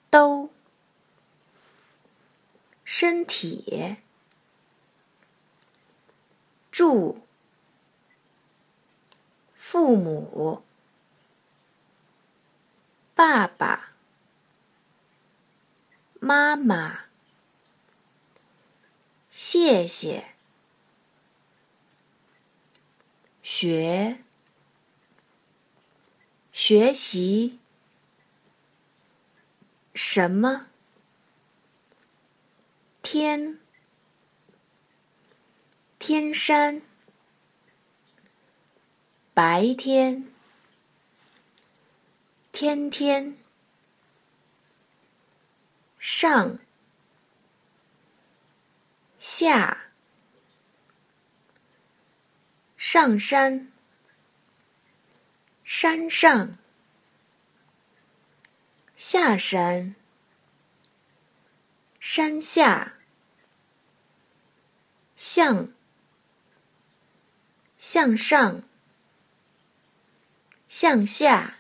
兜，身体，住，父母，爸爸，妈妈，谢谢，学，学习，什么？天，天山，白天，天天，上，下，上山，山上，下山，山下，向，向上，向下。